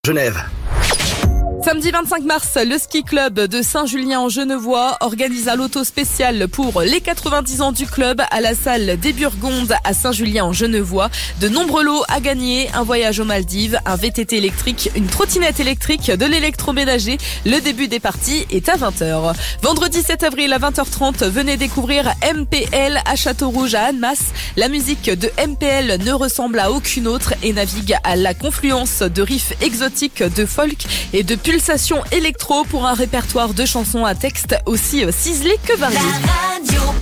Genève. Samedi 25 mars, le ski club de Saint-Julien-en-Genevois organise un loto spécial pour les 90 ans du club à la salle des Burgondes à Saint-Julien-en-Genevois. De nombreux lots à gagner, un voyage aux Maldives, un VTT électrique, une trottinette électrique, de l'électroménager. Le début des parties est à 20h. Vendredi 7 avril à 20h30, venez découvrir MPL à Château-Rouge à Annemasse. La musique de MPL ne ressemble à aucune autre et navigue à la confluence de riffs exotiques, de folk et de pulsations électro pour un répertoire de chansons à texte aussi ciselé que varié.